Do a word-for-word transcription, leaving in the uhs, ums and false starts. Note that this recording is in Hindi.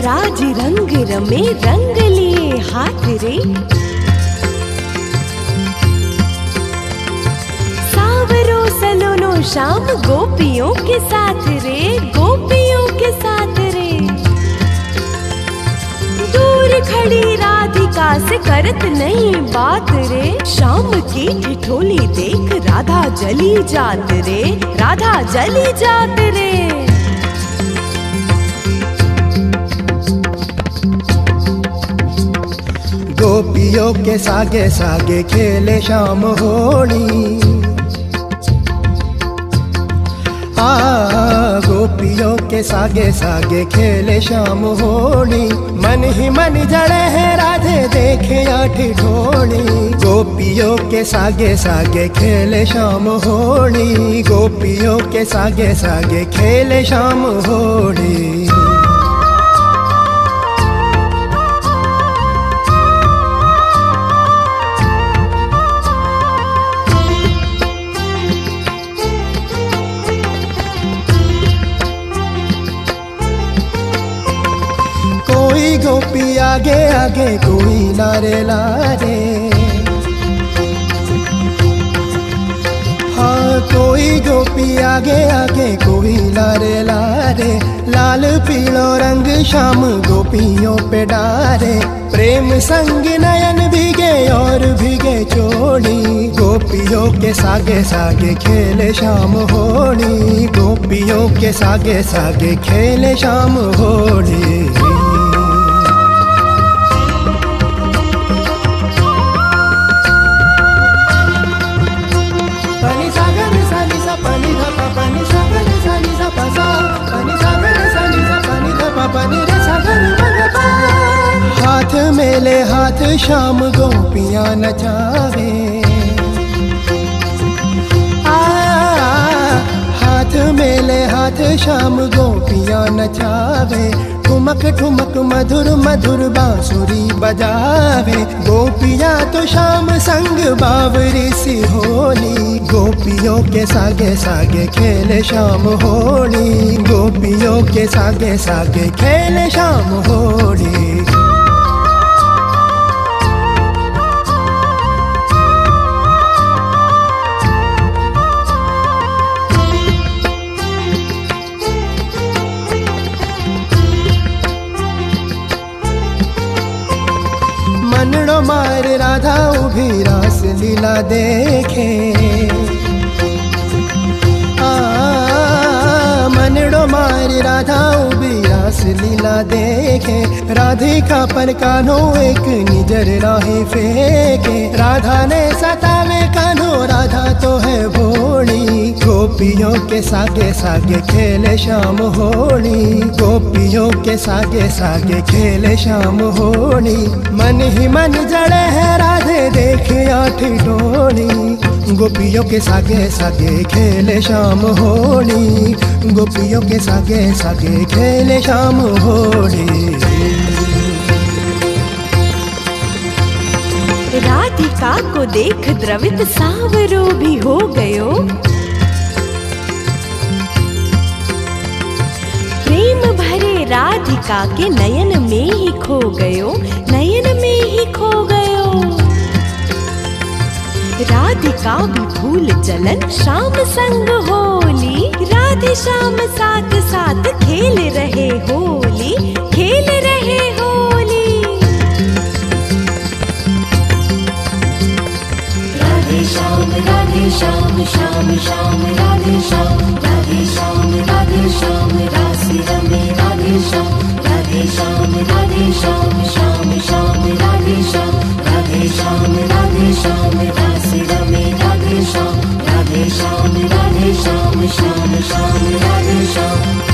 राज रंग रमे रंग लिए हाथ रे। सावरो सलोनो शाम गोपियों के साथ रे, गोपियों के साथ रे। दूर खड़ी राधिका से करत नहीं बात रे, शाम की ठिठोली देख राधा जली जात रे, राधा जली जात रे। गोपियों के सागे सागे खेले शाम होली। आ गोपियों के सागे सागे खेले शाम होली। मन ही मन जड़े हैं राधे देखे आठ ढोली। गोपियों के सागे सागे खेले शाम होली। गोपियों के सागे सागे खेले शाम होली। कोई गोपी आगे आगे कोई लारे लारे। हाँ कोई गोपी आगे आगे कोई लारे लारे। लाल पीलो रंग शाम गोपियों पे डारे। प्रेम संग नयन भीगे और भीगे चोली। गोपियों के सागे सागे खेले शाम होली। गोपियों के सागे सागे खेले शाम होली। हाथ मेले हाथ शाम गोपियां नचावे। आ हाथ मेले हाथ शाम गोपियां नचावे। ठुमक ठुमक मधुर मधुर बांसुरी बजावे। गोपियां तो शाम संग बावरी सी होली। गोपियों के सागे सागे खेले शाम होली। गोपियों के सागे सागे खेले शाम होली। मनड़ो मार राधा उभी रास लीला देखे। आ मनड़ो मार राधा उभी रास लीला देखे। राधिका पर कान्हो एक निजर राही फेंके। राधा ने सतावे कान्हो राधा तो है भोली। गोपियों के सागे सागे खेले शाम होली। गोपियों के सागे सागे खेले शाम होली। मन ही मन जड़े है राधे देखे आठ डोली। गोपियों के सागे सागे खेले शाम होली। गोपियों के सागे सागे खेले शाम होली। राधिका को देख द्रवित सावरो भी हो गयो। प्रेम भरे राधिका के नयन में ही खो गयो, नयन में ही खो गयो। राधिका भी भूल चलन शाम संग होली। राधे श्याम साथ साथ खेल रहे होली, खेल रहे होली। राधे श्याम राधे श्याम श्याम श्याम राधे श्याम। राधे श्याम राधे श्याम राशि रमे राधे श्याम। राधे श्याम राधे श्याम श्याम श्याम राधे श्याम। राधे श्याम राधे श्याम राशि रमे राधे श्याम। राधे श्याम राधे श्याम श्याम श्याम राधे श्याम।